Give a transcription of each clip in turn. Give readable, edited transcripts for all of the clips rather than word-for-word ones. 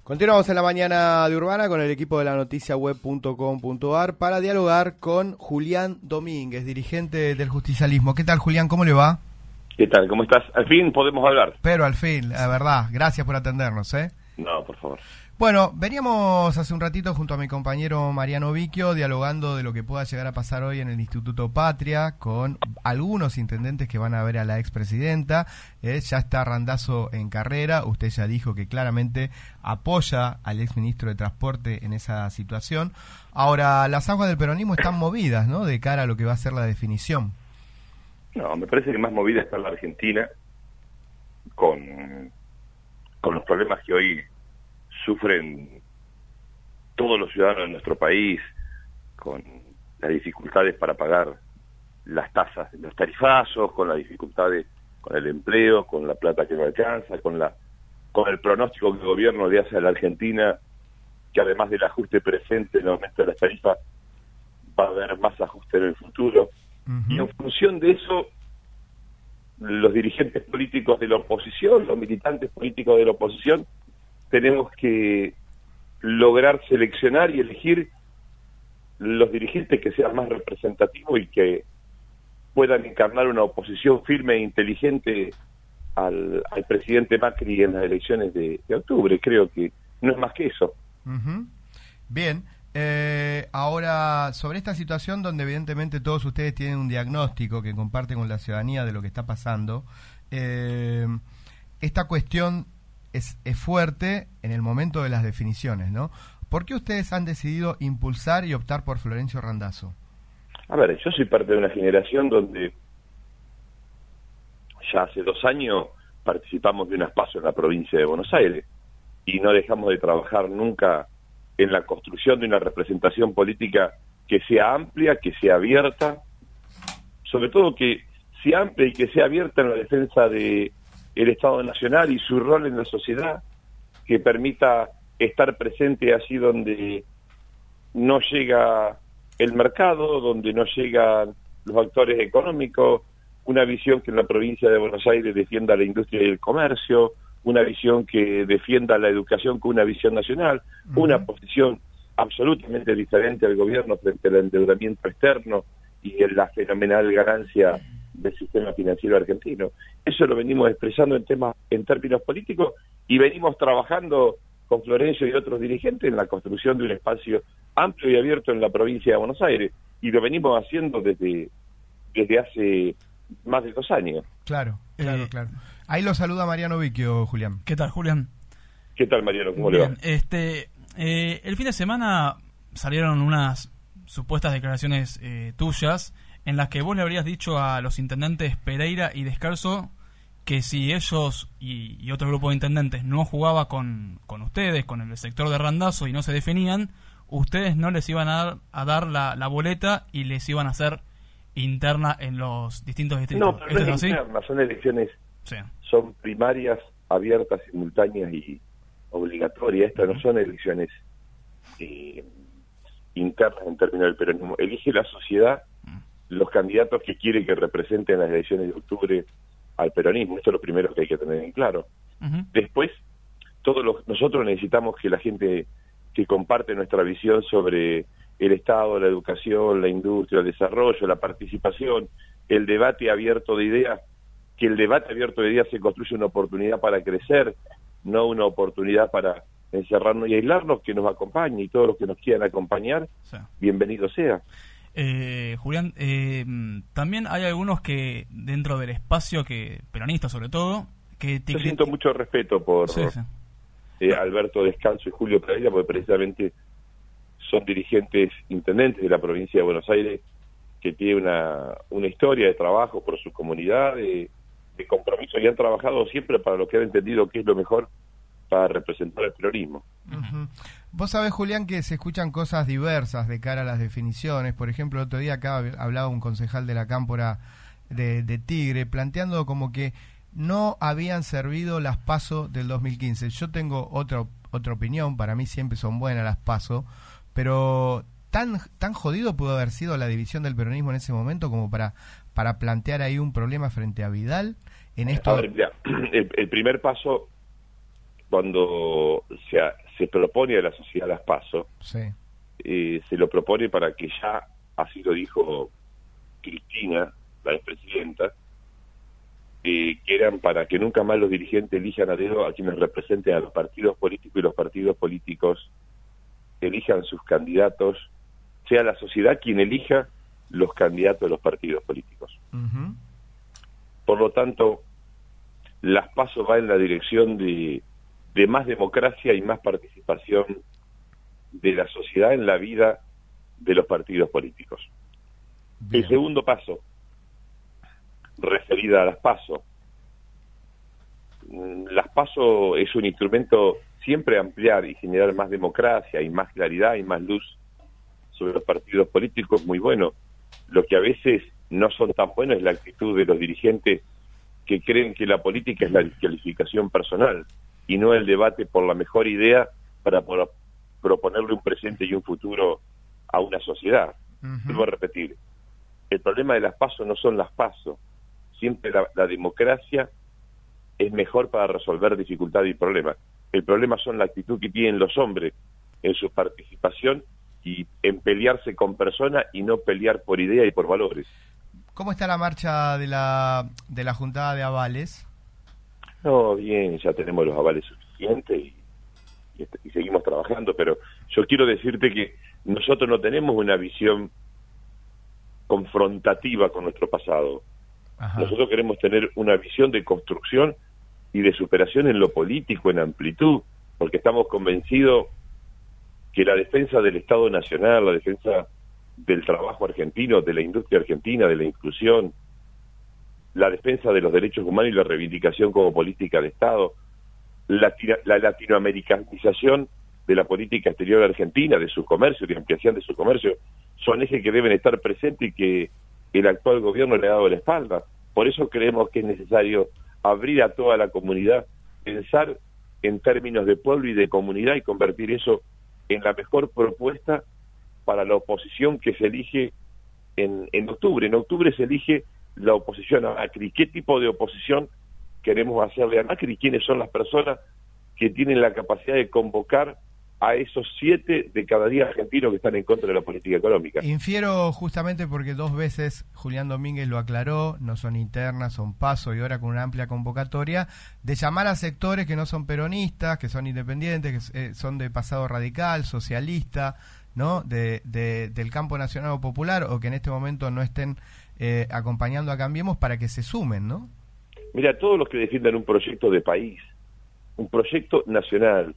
Continuamos en la mañana de Urbana con el equipo de la noticiaweb.com.ar para dialogar con Julián Domínguez, dirigente del justicialismo. ¿Qué tal, Julián? ¿Cómo le va? ¿Qué tal? ¿Cómo estás? Al fin podemos hablar. Pero al fin, la verdad. Gracias por atendernos, ¿eh? No, por favor. Bueno, veníamos hace un ratito junto a mi compañero Mariano Vicchio dialogando de lo que pueda llegar a pasar hoy en el Instituto Patria con algunos intendentes que van a ver a la expresidenta. Ya está Randazzo en carrera, usted ya dijo que claramente apoya al exministro de Transporte en esa situación. Ahora, las aguas del peronismo están movidas, ¿no?, de cara a lo que va a ser la definición. No, me parece que más movida está la Argentina con los problemas que hoy sufren todos los ciudadanos de nuestro país, con las dificultades para pagar las tasas de los tarifazos, con las dificultades con el empleo, con la plata que no alcanza, con el pronóstico que el gobierno le hace a la Argentina, que además del ajuste presente en el aumento de las tarifas, va a haber más ajuste en el futuro. Y en función de eso, los dirigentes políticos de la oposición, los militantes políticos de la oposición, tenemos que lograr seleccionar y elegir los dirigentes que sean más representativos y que puedan encarnar una oposición firme e inteligente al presidente Macri en las elecciones de octubre. Creo que no es más que eso. Bien. Ahora, sobre esta situación donde evidentemente todos ustedes tienen un diagnóstico que comparten con la ciudadanía de lo que está pasando, esta cuestión es fuerte en el momento de las definiciones, ¿no? ¿Por qué ustedes han decidido impulsar y optar por Florencio Randazzo? A ver, yo soy parte de una generación donde ya hace 2 años participamos de un espacio en la provincia de Buenos Aires y no dejamos de trabajar nunca en la construcción de una representación política que sea amplia, que sea abierta, sobre todo que sea amplia y que sea abierta en la defensa de el Estado Nacional y su rol en la sociedad, que permita estar presente allí donde no llega el mercado, donde no llegan los actores económicos, una visión que en la provincia de Buenos Aires defienda la industria y el comercio, una visión que defienda la educación con una visión nacional, una posición absolutamente diferente al gobierno frente al endeudamiento externo y en la fenomenal ganancia del sistema financiero argentino. Eso lo venimos expresando en términos políticos y venimos trabajando con Florencio y otros dirigentes en la construcción de un espacio amplio y abierto en la provincia de Buenos Aires, y lo venimos haciendo desde hace más de 2 años. Claro. Ahí lo saluda Mariano Vicchio, Julián. ¿Qué tal, Julián? ¿Qué tal, Mariano? ¿Cómo le va? El fin de semana salieron unas supuestas declaraciones tuyas en las que vos le habrías dicho a los intendentes Pereira y Descalzo que si ellos y otro grupo de intendentes no jugaba con ustedes, con el sector de Randazzo, y no se definían, ustedes no les iban a dar la boleta y les iban a hacer interna en los distintos distritos. No, pero no es interna, son elecciones, sí. Son primarias, abiertas, simultáneas y obligatorias. Estas no son elecciones internas en términos del peronismo. Elige la sociedad los candidatos que quiere que representen las elecciones de octubre al peronismo. Esto es lo primero que hay que tener en claro. Después, nosotros necesitamos que la gente que comparte nuestra visión sobre el Estado, la educación, la industria, el desarrollo, la participación, el debate abierto de ideas, que el debate abierto de ideas se construye una oportunidad para crecer, no una oportunidad para encerrarnos y aislarnos, que nos acompañe, y todos los que nos quieran acompañar, sí, bienvenido sea. Julián, también hay algunos que dentro del espacio, que peronistas sobre todo, que yo siento mucho respeto por Alberto Descalzo y Julio Pereira, porque precisamente son dirigentes intendentes de la provincia de Buenos Aires que tienen una historia de trabajo por su comunidad, de compromiso, y han trabajado siempre para lo que han entendido que es lo mejor para representar el peronismo. Vos sabés, Julián, que se escuchan cosas diversas de cara a las definiciones. Por ejemplo, el otro día acá hablaba un concejal de la Cámpora de Tigre, planteando como que no habían servido las PASO del 2015. Yo tengo otra opinión, para mí siempre son buenas las PASO, pero tan jodido pudo haber sido la división del peronismo en ese momento como para plantear ahí un problema frente a Vidal en esto. A ver, mira, el primer paso, cuando se propone a la sociedad las PASO, Sí. Se lo propone para que ya, así lo dijo Cristina, la expresidenta, que eran para que nunca más los dirigentes elijan a dedo a quienes representen a los partidos políticos y los partidos políticos elijan sus candidatos, sea la sociedad quien elija los candidatos de los partidos políticos. Ujú. Por lo tanto, las PASO va en la dirección de más democracia y más participación de la sociedad en la vida de los partidos políticos. Bien. El segundo paso, referida a las PASO. Las PASO es un instrumento siempre ampliar y generar más democracia y más claridad y más luz sobre los partidos políticos, muy bueno. Lo que a veces no son tan buenos es la actitud de los dirigentes que creen que la política es la descalificación personal y no el debate por la mejor idea para proponerle un presente y un futuro a una sociedad. Vuelvo a repetir, el problema de las PASO no son las PASO. Siempre la democracia es mejor para resolver dificultades y problemas. El problema son la actitud que tienen los hombres en su participación y en pelearse con personas y no pelear por idea y por valores. ¿Cómo está la marcha de la juntada de avales? No, bien, ya tenemos los avales suficientes y seguimos trabajando, pero yo quiero decirte que nosotros no tenemos una visión confrontativa con nuestro pasado. Ajá. Nosotros queremos tener una visión de construcción y de superación en lo político, en amplitud, porque estamos convencidos que la defensa del Estado Nacional, la defensa del trabajo argentino, de la industria argentina, de la inclusión, la defensa de los derechos humanos y la reivindicación como política de Estado, la latinoamericanización de la política exterior argentina, de su comercio, de ampliación de su comercio, son ejes que deben estar presentes y que el actual gobierno le ha dado la espalda. Por eso creemos que es necesario abrir a toda la comunidad, pensar en términos de pueblo y de comunidad y convertir eso en la mejor propuesta para la oposición que se elige en octubre. En octubre se elige la oposición a Macri. ¿Qué tipo de oposición queremos hacerle a Macri? ¿Quiénes son las personas que tienen la capacidad de convocar a esos 7 de cada 10 argentinos que están en contra de la política económica? Infiero justamente porque 2 veces Julián Domínguez lo aclaró, no son internas, son PASO y ahora con una amplia convocatoria, de llamar a sectores que no son peronistas, que son independientes, que son de pasado radical, socialista, ¿no? Del campo nacional o popular, o que en este momento no estén acompañando a Cambiemos para que se sumen, ¿no? Mira, todos los que defiendan un proyecto de país, un proyecto nacional,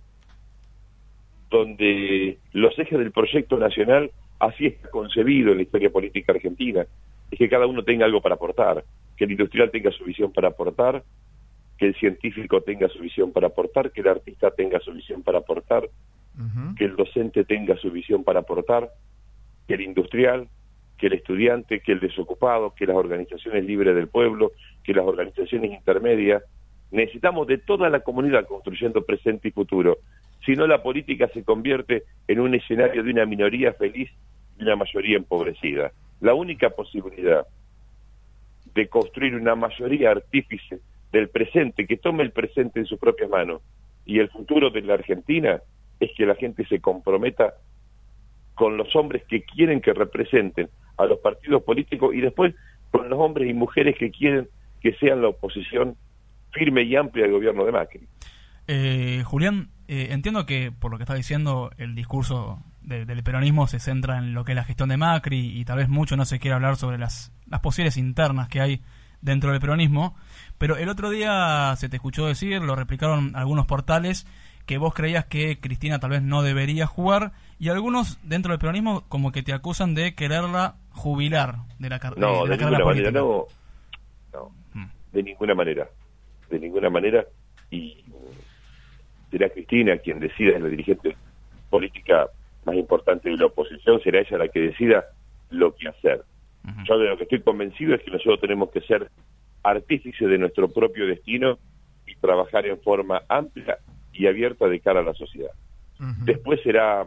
donde los ejes del proyecto nacional así está concebido en la historia política argentina, es que cada uno tenga algo para aportar, que el industrial tenga su visión para aportar, que el científico tenga su visión para aportar, que el artista tenga su visión para aportar, que el docente tenga su visión para aportar, que el industrial, que el estudiante, que el desocupado, que las organizaciones libres del pueblo, que las organizaciones intermedias. Necesitamos de toda la comunidad construyendo presente y futuro. Si no, la política se convierte en un escenario de una minoría feliz y una mayoría empobrecida. La única posibilidad de construir una mayoría artífice del presente, que tome el presente en sus propias manos, y el futuro de la Argentina, es que la gente se comprometa con los hombres que quieren que representen a los partidos políticos y después con los hombres y mujeres que quieren que sean la oposición firme y amplia del gobierno de Macri. Julián, entiendo que por lo que está diciendo el discurso del peronismo se centra en lo que es la gestión de Macri y tal vez mucho no se quiere hablar sobre las posibles internas que hay dentro del peronismo, pero el otro día se te escuchó decir, lo replicaron algunos portales, que vos creías que Cristina tal vez no debería jugar y algunos dentro del peronismo como que te acusan de quererla jubilar de la carrera política. No, de ninguna manera, no, de ninguna manera, y será Cristina quien decida, es la dirigente política más importante de la oposición, será ella la que decida lo que hacer. Yo de lo que estoy convencido es que nosotros tenemos que ser artífices de nuestro propio destino y trabajar en forma amplia y abierta de cara a la sociedad. Después será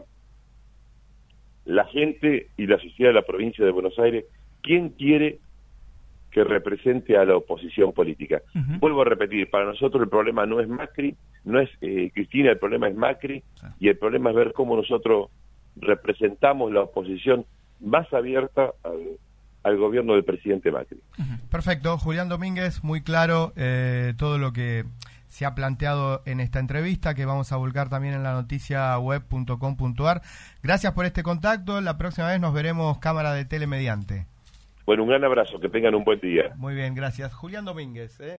la gente y la sociedad de la provincia de Buenos Aires quien quiere que represente a la oposición política. Ujú. Vuelvo a repetir, para nosotros el problema no es Macri, no es Cristina, el problema es Macri, y el problema es ver cómo nosotros representamos la oposición más abierta al gobierno del presidente Macri. Perfecto, Julián Domínguez, muy claro todo lo que se ha planteado en esta entrevista, que vamos a volcar también en la noticia web.com.ar. Gracias por este contacto, la próxima vez nos veremos cámara de tele mediante. Bueno, un gran abrazo, que tengan un buen día. Muy bien, gracias. Julián Domínguez.